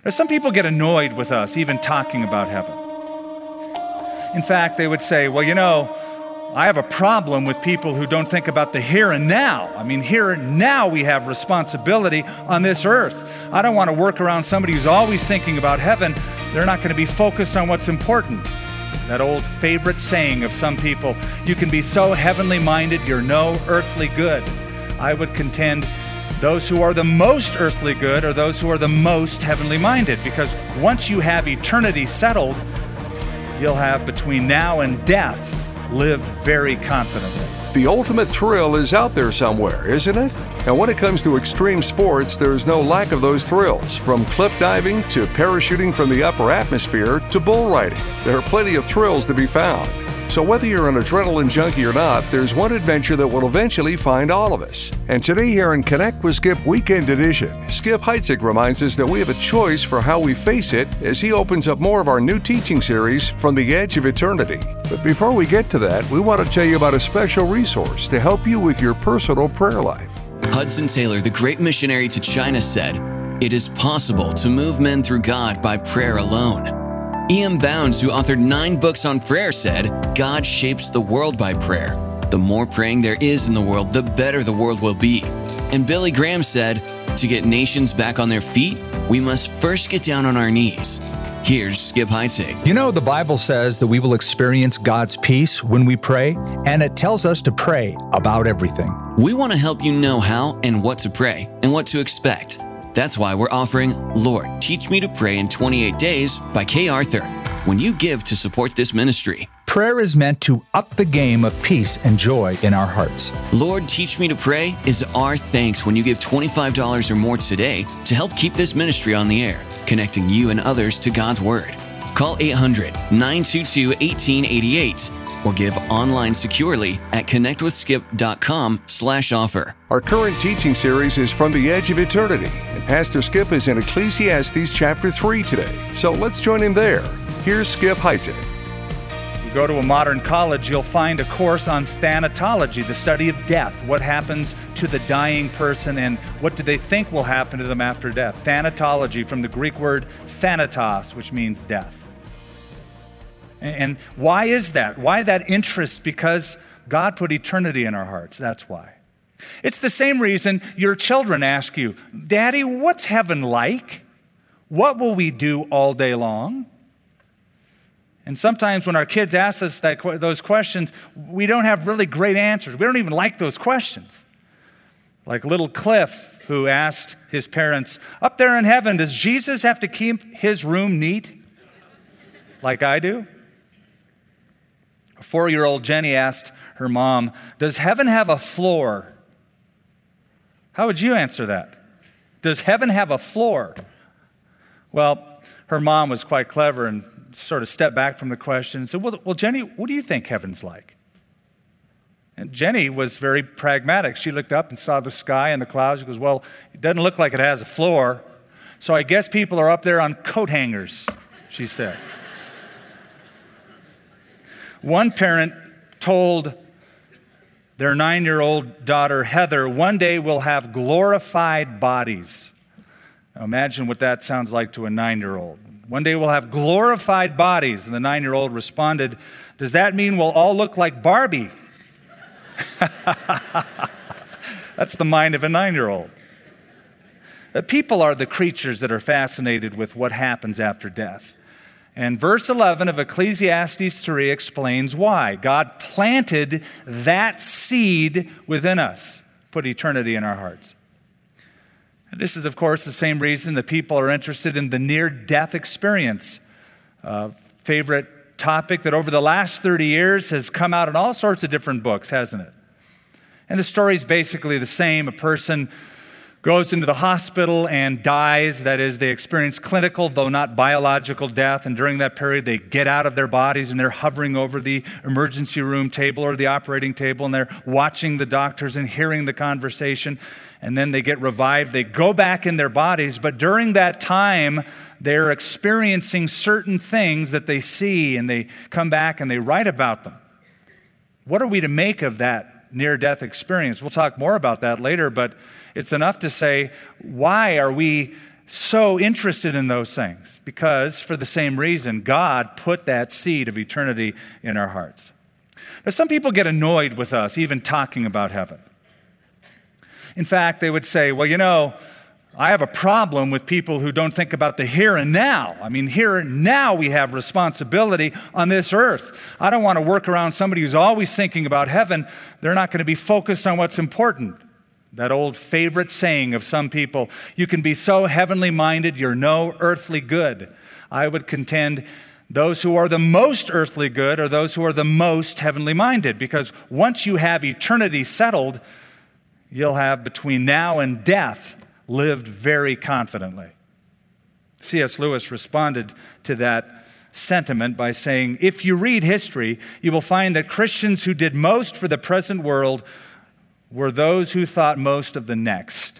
Now, some people get annoyed with us even talking about heaven. In fact, they would say, well, I have a problem with people who don't think about the here and now. I mean, here and now we have responsibility on this earth. I don't want to work around somebody who's always thinking about heaven. They're not going to be focused on what's important. That old favorite saying of some people, you can be so heavenly minded, you're no earthly good. I would contend those who are the most earthly good are those who are the most heavenly minded, because once you have eternity settled, you'll have between now and death lived very confidently. The ultimate thrill is out there somewhere, isn't it? And when it comes to extreme sports, there's no lack of those thrills. From cliff diving to parachuting from the upper atmosphere to bull riding, there are plenty of thrills to be found. So whether you're an adrenaline junkie or not, there's one adventure that will eventually find all of us. And today here in Connect with Skip Weekend Edition, Skip Heitzig reminds us that we have a choice for how we face it as he opens up more of our new teaching series, From the Edge of Eternity. But before we get to that, we want to tell you about a special resource to help you with your personal prayer life. Hudson Taylor, the great missionary to China, said, "It is possible to move men through God by prayer alone." E.M. Bounds, who authored 9 books on prayer, said, "God shapes the world by prayer. The more praying there is in the world, the better the world will be." And Billy Graham said, "To get nations back on their feet, we must first get down on our knees." Here's Skip Heitzig. The Bible says that we will experience God's peace when we pray, and it tells us to pray about everything. We want to help you know how and what to pray and what to expect. That's why we're offering Lord, Teach Me to Pray in 28 Days by Kay Arthur when you give to support this ministry. Prayer is meant to up the game of peace and joy in our hearts. Lord, Teach Me to Pray is our thanks when you give $25 or more today to help keep this ministry on the air, connecting you and others to God's Word. Call 800-922-1888 or give online securely at connectwithskip.com/offer. Our current teaching series is From the Edge of Eternity, and Pastor Skip is in Ecclesiastes chapter 3 today. So let's join him there. Here's Skip Heitzig. You go to a modern college, you'll find a course on thanatology, the study of death. What happens to the dying person and what do they think will happen to them after death? Thanatology, from the Greek word thanatos, which means death. And why is that? Why that interest? Because God put eternity in our hearts. That's why. It's the same reason your children ask you, "Daddy, what's heaven like? What will we do all day long?" And sometimes when our kids ask us those questions, we don't have really great answers. We don't even like those questions. Like little Cliff, who asked his parents, "Up there in heaven, does Jesus have to keep his room neat like I do?" A 4-year-old Jenny asked her mom, "Does heaven have a floor?" How would you answer that? Does heaven have a floor? Well, her mom was quite clever and sort of stepped back from the question and said, well, Jenny, what do you think heaven's like? And Jenny was very pragmatic. She looked up and saw the sky and the clouds. She goes, "Well, it doesn't look like it has a floor, so I guess people are up there on coat hangers," she said. One parent told their 9-year-old daughter, Heather, "One day we'll have glorified bodies." Now imagine what that sounds like to a 9-year-old. "One day we'll have glorified bodies." And the 9-year-old responded, "Does that mean we'll all look like Barbie?" That's the mind of a 9-year-old. People are the creatures that are fascinated with what happens after death. And verse 11 of Ecclesiastes 3 explains why. God planted that seed within us, put eternity in our hearts. And this is, of course, the same reason that people are interested in the near-death experience. Favorite topic that over the last 30 years has come out in all sorts of different books, hasn't it? And the story is basically the same. A person goes into the hospital and dies. That is, they experience clinical, though not biological death. And during that period, they get out of their bodies and they're hovering over the emergency room table or the operating table, and they're watching the doctors and hearing the conversation. And then they get revived. They go back in their bodies. But during that time, they're experiencing certain things that they see, and they come back and they write about them. What are we to make of that near-death experience? We'll talk more about that later, but it's enough to say, why are we so interested in those things? Because for the same reason, God put that seed of eternity in our hearts. Now, some people get annoyed with us even talking about heaven. In fact, they would say, well, I have a problem with people who don't think about the here and now. I mean, here and now we have responsibility on this earth. I don't want to work around somebody who's always thinking about heaven. They're not going to be focused on what's important. That old favorite saying of some people, you can be so heavenly minded, you're no earthly good. I would contend those who are the most earthly good are those who are the most heavenly minded, because once you have eternity settled, you'll have between now and death lived very confidently. C.S. Lewis responded to that sentiment by saying, if you read history, you will find that Christians who did most for the present world were those who thought most of the next.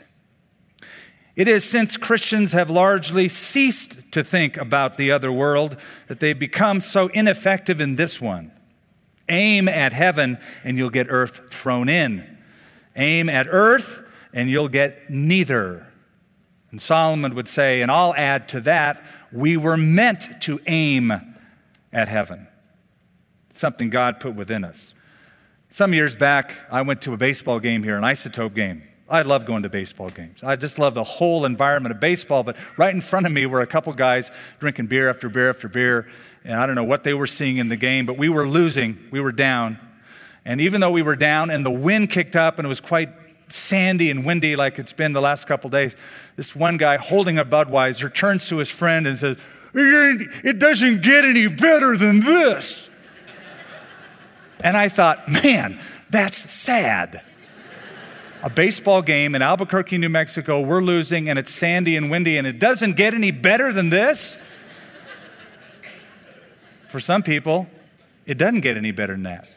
It is since Christians have largely ceased to think about the other world that they've become so ineffective in this one. Aim at heaven and you'll get earth thrown in. Aim at earth and you'll get neither. And Solomon would say, and I'll add to that, we were meant to aim at heaven. It's something God put within us. Some years back, I went to a baseball game here, an Isotope game. I love going to baseball games. I just love the whole environment of baseball, but right in front of me were a couple guys drinking beer after beer after beer, and I don't know what they were seeing in the game, but we were losing. We were down. And even though we were down and the wind kicked up and it was quite sandy and windy like it's been the last couple days, this one guy holding a Budweiser turns to his friend and says, "It doesn't get any better than this." And I thought, man, that's sad. A baseball game in Albuquerque, New Mexico, we're losing and it's sandy and windy and it doesn't get any better than this? For some people, it doesn't get any better than that.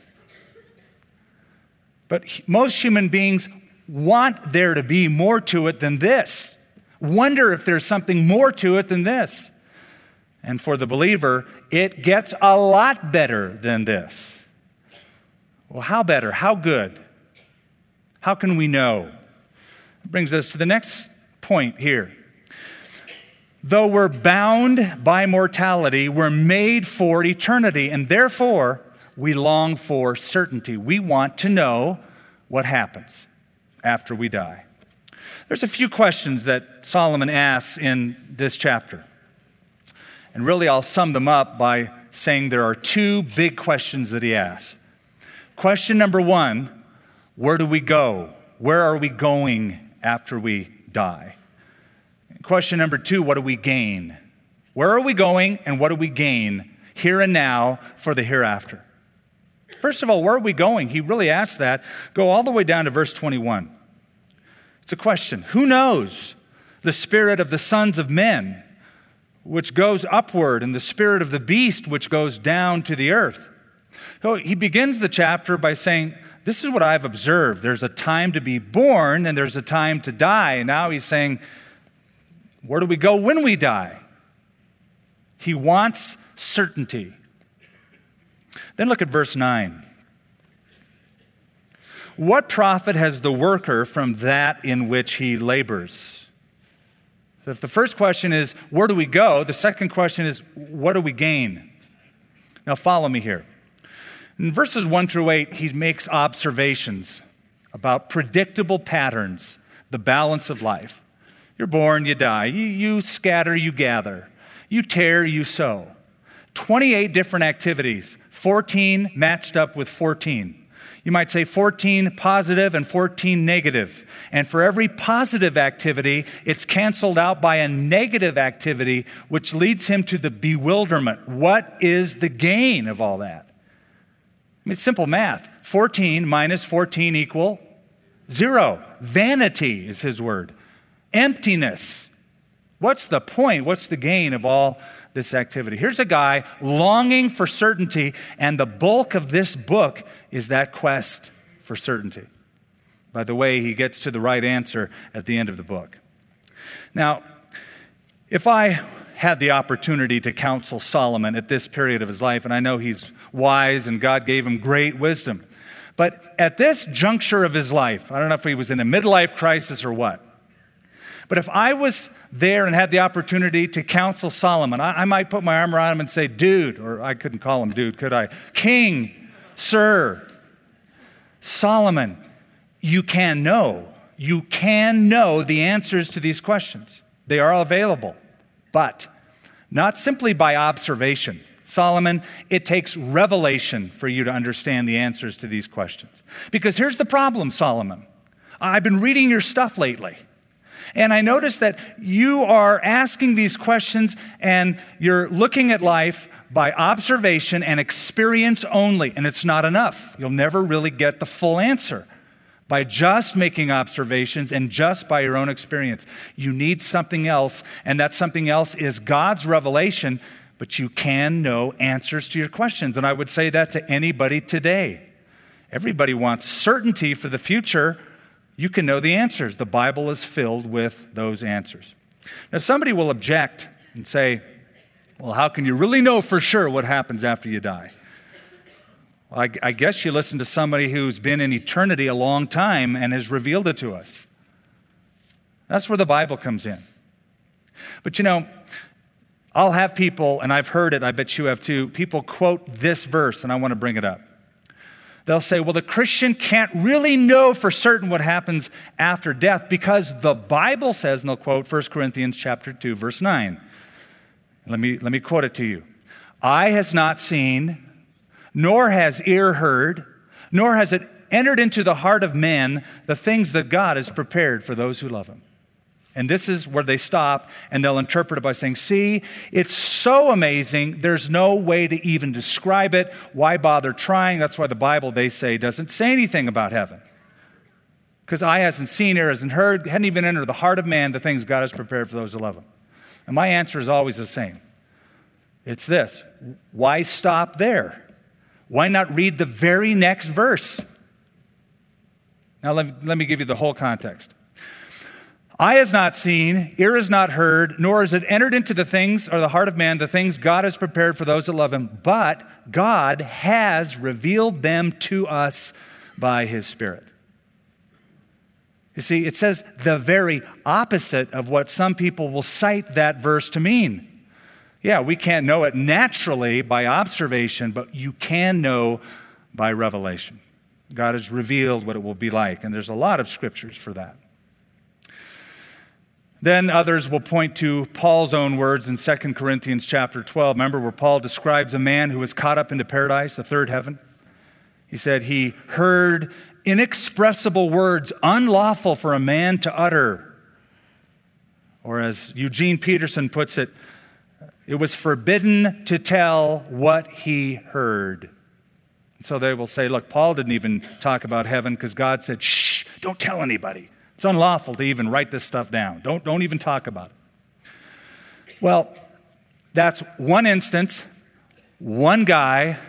But most human beings want there to be more to it than this. Wonder if there's something more to it than this. And for the believer, it gets a lot better than this. Well, how better? How good? How can we know? It brings us to the next point here. Though we're bound by mortality, we're made for eternity, and therefore we long for certainty. We want to know what happens after we die. There's a few questions that Solomon asks in this chapter. And really, I'll sum them up by saying there are two big questions that he asks. Question number one, where do we go? Where are we going after we die? Question number two, what do we gain? Where are we going and what do we gain here and now for the hereafter? First of all, where are we going? He really asks that. Go all the way down to verse 21. It's a question. Who knows the spirit of the sons of men, which goes upward, and the spirit of the beast, which goes down to the earth? So he begins the chapter by saying, this is what I've observed. There's a time to be born and there's a time to die. And now he's saying, where do we go when we die? He wants certainty. Then look at verse 9. What profit has the worker from that in which he labors? So if the first question is, where do we go? The second question is, what do we gain? Now follow me here. In verses 1 through 8, he makes observations about predictable patterns, the balance of life. You're born, you die. You scatter, you gather. You tear, you sow. 28 different activities, 14 matched up with 14. You might say 14 positive and 14 negative. And for every positive activity, it's canceled out by a negative activity, which leads him to the bewilderment. What is the gain of all that? It's simple math. 14 minus 14 equal 0. Vanity is his word. Emptiness. What's the point? What's the gain of all this activity? Here's a guy longing for certainty, and the bulk of this book is that quest for certainty. By the way, he gets to the right answer at the end of the book. Now, if I had the opportunity to counsel Solomon at this period of his life, and I know he's wise and God gave him great wisdom, but at this juncture of his life, I don't know if he was in a midlife crisis or what, but if I was there and had the opportunity to counsel Solomon, I might put my arm around him and say, dude, or I couldn't call him dude, could I? King, sir, Solomon, you can know the answers to these questions. They are available, but not simply by observation. Solomon, it takes revelation for you to understand the answers to these questions. Because here's the problem, Solomon. I've been reading your stuff lately, and I noticed that you are asking these questions and you're looking at life by observation and experience only, and it's not enough. You'll never really get the full answer by just making observations and just by your own experience. You need something else, and that something else is God's revelation, but you can know answers to your questions. And I would say that to anybody today. Everybody wants certainty for the future. You can know the answers. The Bible is filled with those answers. Now, somebody will object and say, well, how can you really know for sure what happens after you die? Well, I guess you listen to somebody who's been in eternity a long time and has revealed it to us. That's where the Bible comes in. But I'll have people, and I've heard it, I bet you have too, people quote this verse, and I want to bring it up. They'll say, well, the Christian can't really know for certain what happens after death because the Bible says, and they'll quote 1 Corinthians chapter 2, verse 9. Let me quote it to you. Eye has not seen, nor has ear heard, nor has it entered into the heart of man the things that God has prepared for those who love him. And this is where they stop, and they'll interpret it by saying, see, it's so amazing, there's no way to even describe it. Why bother trying? That's why the Bible, they say, doesn't say anything about heaven. Because eye hasn't seen, ear hasn't heard, hadn't even entered the heart of man the things God has prepared for those who love him. And my answer is always the same. It's this: why stop there? Why not read the very next verse? Now let me give you the whole context. Eye has not seen, ear has not heard, nor has it entered into the things or the heart of man, the things God has prepared for those that love him, but God has revealed them to us by his Spirit. You see, it says the very opposite of what some people will cite that verse to mean. Yeah, we can't know it naturally by observation, but you can know by revelation. God has revealed what it will be like, and there's a lot of scriptures for that. Then others will point to Paul's own words in 2 Corinthians chapter 12. Remember where Paul describes a man who was caught up into paradise, the third heaven? He said he heard inexpressible words unlawful for a man to utter. Or as Eugene Peterson puts it, it was forbidden to tell what he heard. And so they will say, look, Paul didn't even talk about heaven because God said, shh, don't tell anybody. It's unlawful to even write this stuff down. Don't even talk about it. Well, that's one instance, one guy.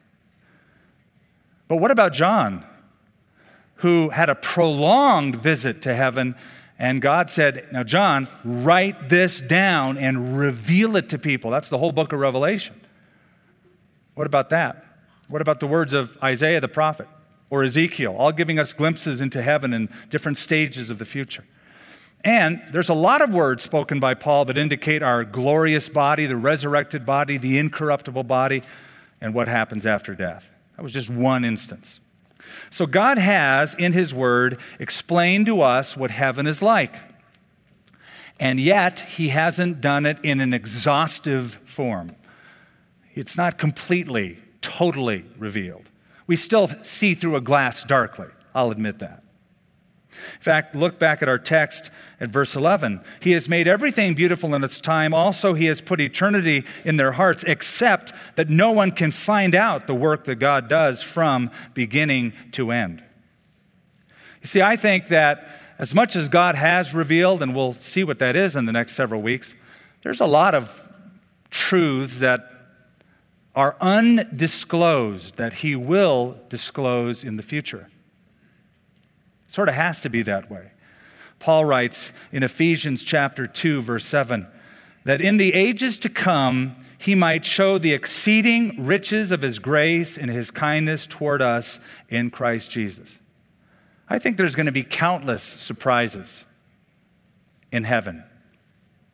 But what about John, who had a prolonged visit to heaven, and God said, now John, write this down and reveal it to people. That's the whole book of Revelation. What about that? What about the words of Isaiah the prophet? Or Ezekiel, all giving us glimpses into heaven and different stages of the future. And there's a lot of words spoken by Paul that indicate our glorious body, the resurrected body, the incorruptible body, and what happens after death. That was just one instance. So God has, in his word, explained to us what heaven is like. And yet, he hasn't done it in an exhaustive form. It's not completely, totally revealed. We still see through a glass darkly. I'll admit that. In fact, look back at our text at verse 11. He has made everything beautiful in its time. Also, he has put eternity in their hearts, except that no one can find out the work that God does from beginning to end. You see, I think that as much as God has revealed, and we'll see what that is in the next several weeks, there's a lot of truths that are undisclosed that he will disclose in the future. It sort of has to be that way. Paul writes in Ephesians chapter 2, verse 7, that in the ages to come, he might show the exceeding riches of his grace and his kindness toward us in Christ Jesus. I think there's going to be countless surprises in heaven.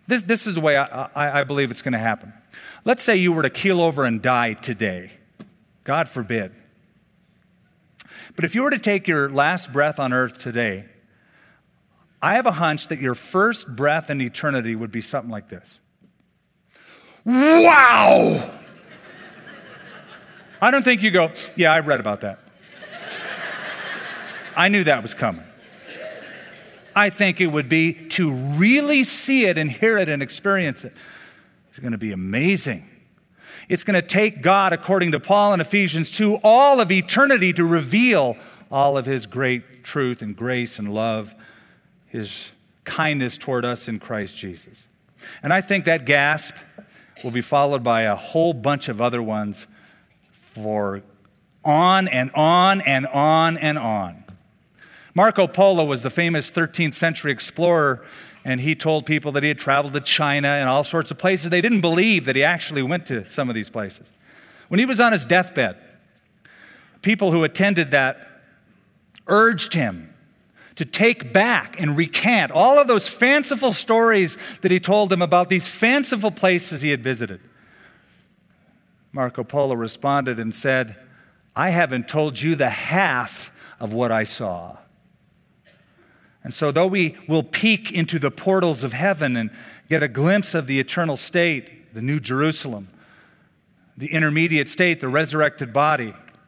This is the way I believe it's going to happen. Let's say you were to keel over and die today. God forbid. But if you were to take your last breath on earth today, I have a hunch that your first breath in eternity would be something like this. Wow! I don't think you go, yeah, I read about that. I knew that was coming. I think it would be to really see it and hear it and experience it. It's going to be amazing. It's going to take God, according to Paul in Ephesians 2, all of eternity to reveal all of his great truth and grace and love, his kindness toward us in Christ Jesus. And I think that gasp will be followed by a whole bunch of other ones for on and on and on and on. Marco Polo was the famous 13th century explorer, and he told people that he had traveled to China and all sorts of places. They didn't believe that he actually went to some of these places. When he was on his deathbed, people who attended that urged him to take back and recant all of those fanciful stories that he told them about these fanciful places he had visited. Marco Polo responded and said, I haven't told you the half of what I saw. And so though we will peek into the portals of heaven and get a glimpse of the eternal state, the New Jerusalem, the intermediate state, the resurrected body,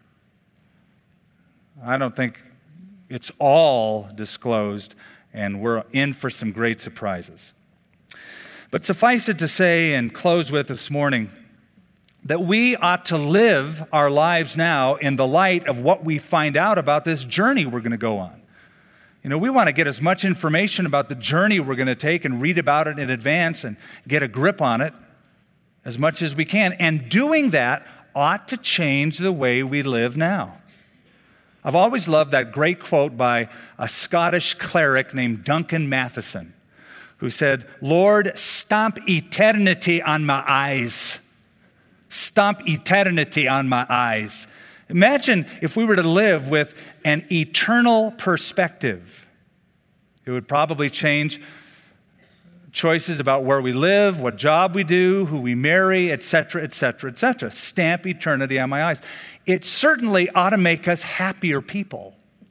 I don't think it's all disclosed, and we're in for some great surprises. But suffice it to say and close with this morning that we ought to live our lives now in the light of what we find out about this journey we're going to go on. You know, we want to get as much information about the journey we're going to take and read about it in advance and get a grip on it as much as we can. And doing that ought to change the way we live now. I've always loved that great quote by a Scottish cleric named Duncan Matheson, who said, Lord, stamp eternity on my eyes. Stamp eternity on my eyes. Imagine if we were to live with an eternal perspective. It would probably change choices about where we live, what job we do, who we marry, etc., etc., etc. Stamp eternity on my eyes. It certainly ought to make us happier people.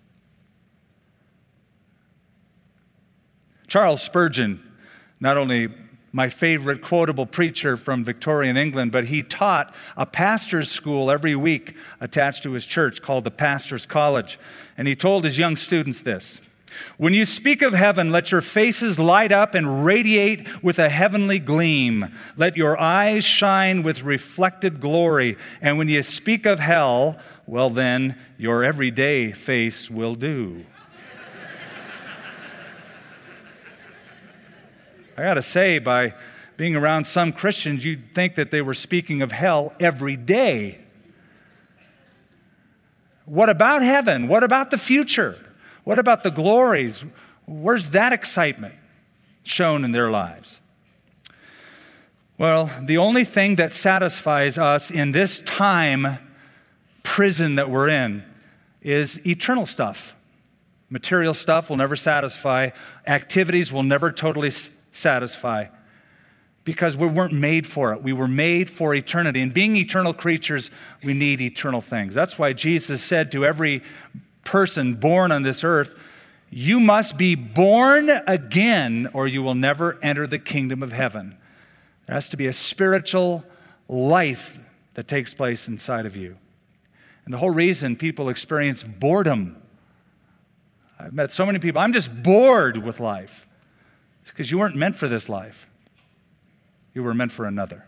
Charles Spurgeon, not only my favorite quotable preacher from Victorian England, but he taught a pastor's school every week attached to his church called the Pastor's College. And he told his young students this: when you speak of heaven, let your faces light up and radiate with a heavenly gleam. Let your eyes shine with reflected glory. And when you speak of hell, well then, your everyday face will do. I got to say, by being around some Christians, you'd think that they were speaking of hell every day. What about heaven? What about the future? What about the glories? Where's that excitement shown in their lives? Well, the only thing that satisfies us in this time prison that we're in is eternal stuff. Material stuff will never satisfy. Activities will never totally satisfy, because we weren't made for it. We were made for eternity. And being eternal creatures, we need eternal things. That's why Jesus said to every person born on this earth, you must be born again or you will never enter the kingdom of heaven. There has to be a spiritual life that takes place inside of you. And the whole reason people experience boredom, I've met so many people, I'm just bored with life. It's because you weren't meant for this life. You were meant for another.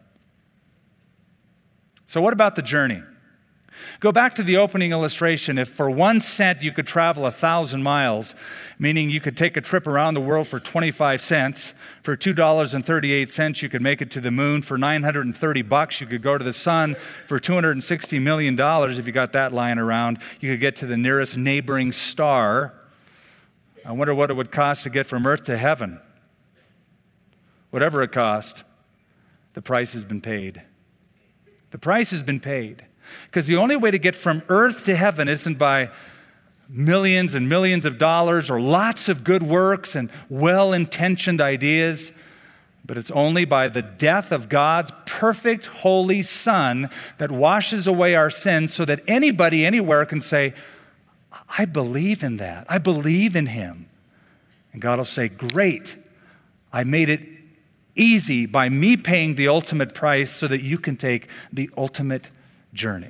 So what about the journey? Go back to the opening illustration. If for 1 cent you could travel 1,000 miles, meaning you could take a trip around the world for 25 cents, for $2.38 you could make it to the moon, for $930 you could go to the sun, for $260 million, if you got that lying around, you could get to the nearest neighboring star. I wonder what it would cost to get from earth to heaven. Whatever it cost, the price has been paid. The price has been paid. Because the only way to get from earth to heaven isn't by millions and millions of dollars or lots of good works and well-intentioned ideas. But it's only by the death of God's perfect, holy Son that washes away our sins so that anybody, anywhere can say, I believe in that. I believe in him. And God will say, great. I made it easy by me paying the ultimate price so that you can take the ultimate journey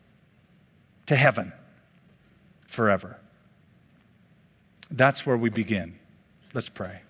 to heaven forever. That's where we begin. Let's pray.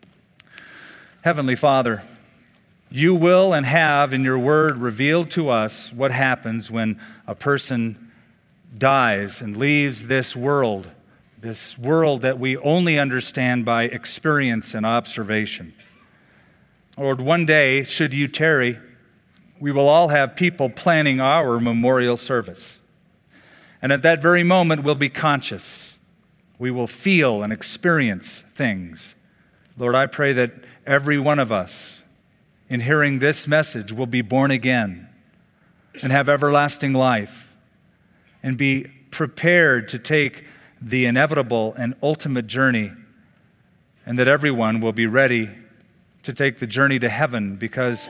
Heavenly Father, you will and have in your word revealed to us what happens when a person dies and leaves this world that we only understand by experience and observation. Lord, one day, should you tarry, we will all have people planning our memorial service. And at that very moment, we'll be conscious. We will feel and experience things. Lord, I pray that every one of us, in hearing this message, will be born again and have everlasting life and be prepared to take the inevitable and ultimate journey, and that everyone will be ready to take the journey to heaven because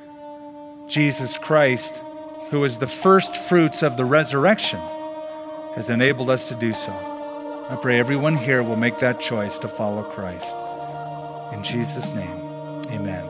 Jesus Christ, who is the first fruits of the resurrection, has enabled us to do so. I pray everyone here will make that choice to follow Christ. In Jesus' name, amen.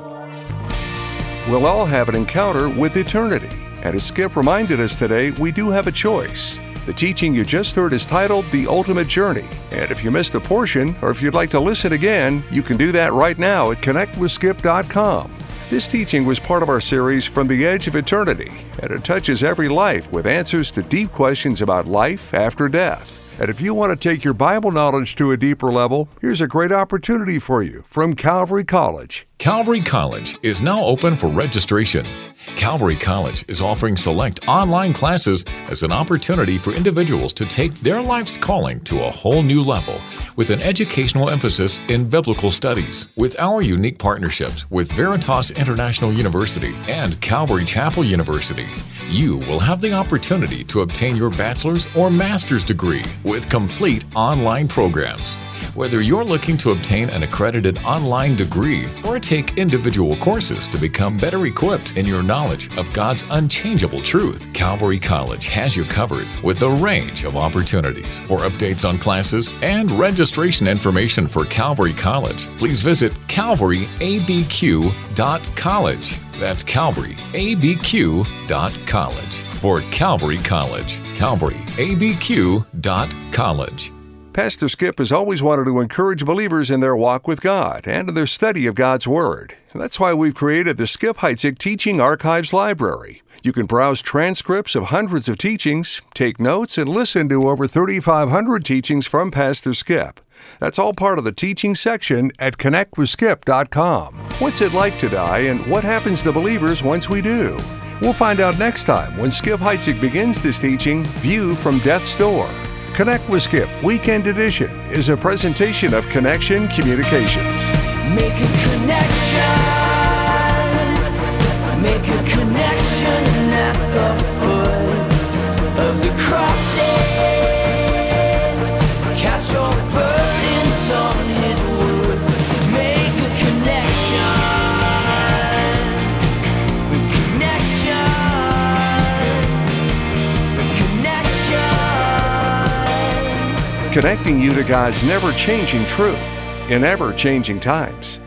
We'll all have an encounter with eternity. And as Skip reminded us today, we do have a choice. The teaching you just heard is titled The Ultimate Journey. And if you missed a portion, or if you'd like to listen again, you can do that right now at connectwithskip.com. This teaching was part of our series From the Edge of Eternity, and it touches every life with answers to deep questions about life after death. And if you want to take your Bible knowledge to a deeper level, here's a great opportunity for you from Calvary College. Calvary College is now open for registration. Calvary College is offering select online classes as an opportunity for individuals to take their life's calling to a whole new level with an educational emphasis in biblical studies. With our unique partnerships with Veritas International University and Calvary Chapel University, you will have the opportunity to obtain your bachelor's or master's degree with complete online programs. Whether you're looking to obtain an accredited online degree or take individual courses to become better equipped in your knowledge of God's unchangeable truth, Calvary College has you covered with a range of opportunities. For updates on classes and registration information for Calvary College, please visit calvaryabq.college. That's calvaryabq.college. For Calvary College, calvaryabq.college. Pastor Skip has always wanted to encourage believers in their walk with God and in their study of God's Word. And that's why we've created the Skip Heitzig Teaching Archives Library. You can browse transcripts of hundreds of teachings, take notes, and listen to over 3,500 teachings from Pastor Skip. That's all part of the teaching section at connectwithskip.com. What's it like to die, and what happens to believers once we do? We'll find out next time when Skip Heitzig begins this teaching, View from Death's Door. Connect with Skip Weekend Edition is a presentation of Connection Communications. Make a connection. Make a connection at the foot of the crossing. Cast your burdens on his wood. Make a connection. Connecting you to God's never-changing truth in ever-changing times.